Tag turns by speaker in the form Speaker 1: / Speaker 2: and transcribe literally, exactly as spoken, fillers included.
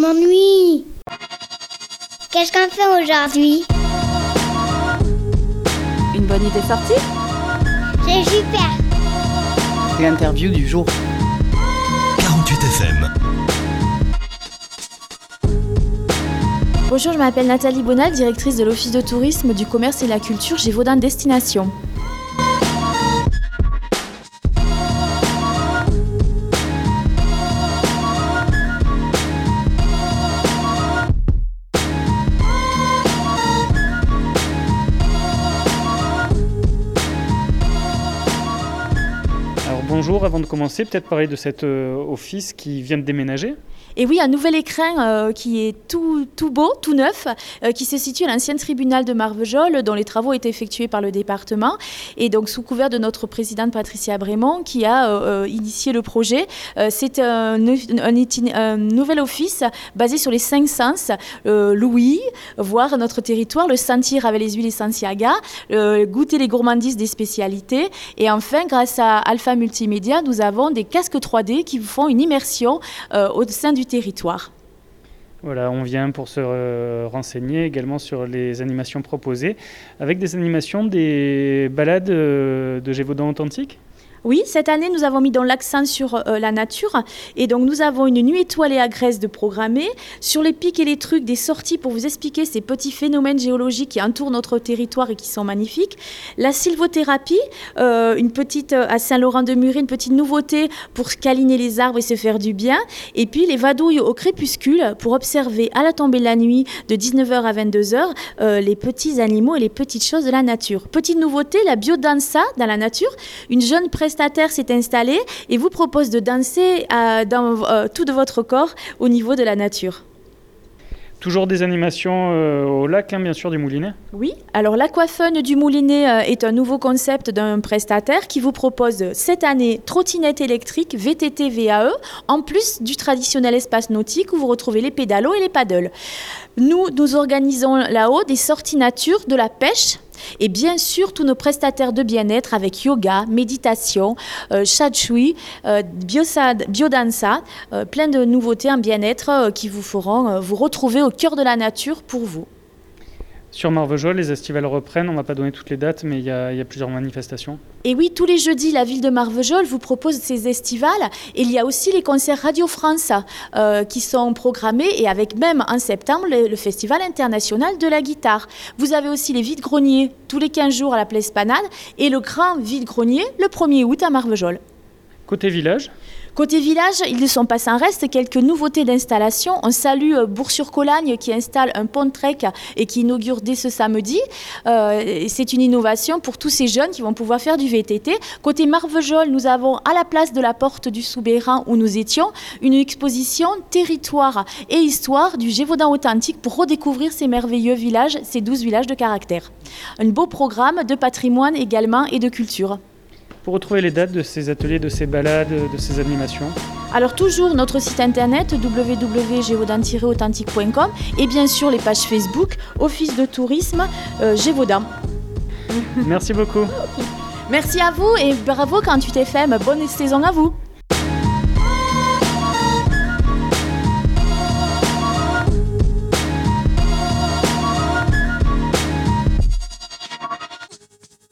Speaker 1: m'ennuie. Qu'est-ce qu'on fait aujourd'hui?
Speaker 2: Une bonne idée sortie?
Speaker 1: C'est super.
Speaker 3: L'interview du jour.
Speaker 4: quarante-huit F M.
Speaker 2: Bonjour, je m'appelle Nathalie Bonal, directrice de l'Office de tourisme, du commerce et de la culture Gévaudan Destination.
Speaker 5: Alors bonjour, avant de commencer, peut-être parler de cet euh, office qui vient de déménager.
Speaker 2: Et oui, un nouvel écrin euh, qui est tout, tout beau, tout neuf, euh, qui se situe à l'ancien tribunal de Marvejols, dont les travaux étaient effectués par le département. Et donc, sous couvert de notre présidente Patricia Brémond, qui a euh, initié le projet. Euh, c'est un, un, un, un nouvel office basé sur les cinq sens, euh, l'ouïe, voir notre territoire, le sentir avec les huiles essentiaga, euh, goûter les gourmandises des spécialités. Et enfin, grâce à Alpha Multimédia, nous avons des casques trois D qui vous font une immersion euh, au sein du territoire.
Speaker 5: Voilà, on vient pour se euh, renseigner également sur les animations proposées, avec des animations des balades euh, de Gévaudan authentique.
Speaker 2: Oui, cette année, nous avons mis donc l'accent sur euh, la nature. Et donc, nous avons une nuit étoilée à Grèce de programmer. Sur les pics et les trucs, des sorties pour vous expliquer ces petits phénomènes géologiques qui entourent notre territoire et qui sont magnifiques. La sylvothérapie, euh, une petite, à Saint-Laurent-de-Muret, une petite nouveauté pour câliner les arbres et se faire du bien. Et puis, les vadouilles au crépuscule pour observer à la tombée de la nuit, de dix-neuf heures à vingt-deux heures, euh, les petits animaux et les petites choses de la nature. Petite nouveauté, la biodanza dans la nature. Une jeune prestataire s'est installé et vous propose de danser euh, dans euh, tout de votre corps au niveau de la nature.
Speaker 5: Toujours des animations euh, au lac, hein, bien sûr, du Moulinet.
Speaker 2: Oui, alors l'Aquafun du Moulinet euh, est un nouveau concept d'un prestataire qui vous propose cette année trottinette électrique V T T V A E, en plus du traditionnel espace nautique où vous retrouvez les pédalos et les paddles. Nous, nous organisons là-haut des sorties nature, de la pêche. Et bien sûr, tous nos prestataires de bien-être avec yoga, méditation, euh, Shachui, euh, biosad, biodanza, euh, plein de nouveautés en bien-être euh, qui vous feront euh, vous retrouver au cœur de la nature pour vous.
Speaker 5: Sur Marvejols, les estivales reprennent. On ne va pas donner toutes les dates, mais il y, y a plusieurs manifestations.
Speaker 2: Et oui, tous les jeudis, la ville de Marvejols vous propose ses estivales. Et il y a aussi les concerts Radio France euh, qui sont programmés. Et avec même en septembre, le, le Festival international de la guitare. Vous avez aussi les vides-greniers tous les quinze jours à la Place Panade. Et le grand vide-grenier le premier août à Marvejols.
Speaker 5: Côté village ?
Speaker 2: Côté village, ils ne sont pas sans reste, quelques nouveautés d'installation. On salue Bourg-sur-Colagne qui installe un pont de trek et qui inaugure dès ce samedi. Euh, c'est une innovation pour tous ces jeunes qui vont pouvoir faire du V T T. Côté Marvejols, nous avons à la place de la porte du Soubeyran où nous étions, une exposition territoire et histoire du Gévaudan authentique pour redécouvrir ces merveilleux villages, ces douze villages de caractère. Un beau programme de patrimoine également et de culture.
Speaker 5: Pour retrouver les dates de ces ateliers, de ces balades, de ces animations.
Speaker 2: Alors toujours notre site internet w w w point gévaudan tiret authentique point com et bien sûr les pages Facebook Office de tourisme euh, Gévaudan.
Speaker 5: Merci beaucoup.
Speaker 2: Merci à vous et bravo quarante-huit F M, bonne saison à vous.